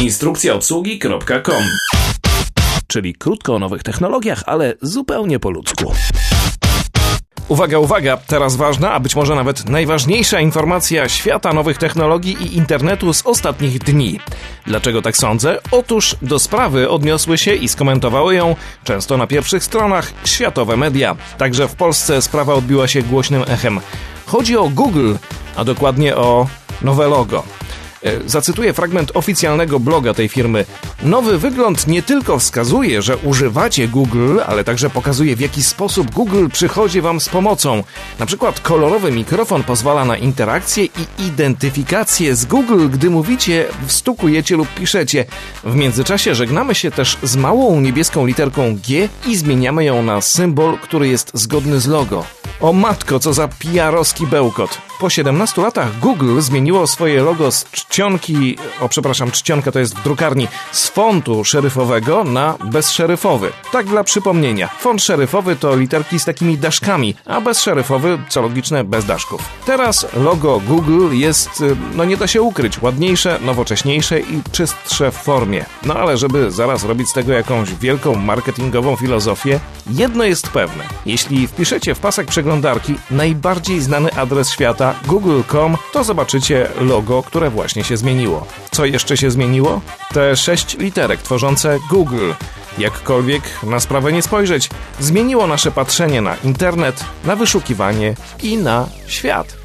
Instrukcjaobsługi.com. Czyli krótko o nowych technologiach, ale zupełnie po ludzku. Uwaga, uwaga, teraz ważna, a być może nawet najważniejsza informacja świata nowych technologii i internetu z ostatnich dni. Dlaczego tak sądzę? Otóż do sprawy odniosły się i skomentowały ją, często na pierwszych stronach, światowe media. Także w Polsce sprawa odbiła się głośnym echem. Chodzi o Google, a dokładnie o nowe logo. Zacytuję fragment oficjalnego bloga tej firmy. Nowy wygląd nie tylko wskazuje, że używacie Google, ale także pokazuje, w jaki sposób Google przychodzi wam z pomocą. Na przykład kolorowy mikrofon pozwala na interakcję i identyfikację z Google, gdy mówicie, wstukujecie lub piszecie. W międzyczasie żegnamy się też z małą niebieską literką G i zmieniamy ją na symbol, który jest zgodny z logo. O matko, co za PR-owski bełkot. Po 17 latach Google zmieniło swoje logo z czcionka to jest w drukarni, z fontu szeryfowego na bezszeryfowy. Tak dla przypomnienia. Font szeryfowy to literki z takimi daszkami, a bezszeryfowy, co logiczne, bez daszków. Teraz logo Google jest, nie da się ukryć, ładniejsze, nowocześniejsze i czystsze w formie. No ale żeby zaraz robić z tego jakąś wielką marketingową filozofię, jedno jest pewne. Jeśli wpiszecie w pasek przeglądarki najbardziej znany adres świata google.com, to zobaczycie logo, które właśnie się zmieniło. Co jeszcze się zmieniło? Te 6 literek tworzące Google. Jakkolwiek na sprawę nie spojrzeć, zmieniło nasze patrzenie na internet, na wyszukiwanie i na świat.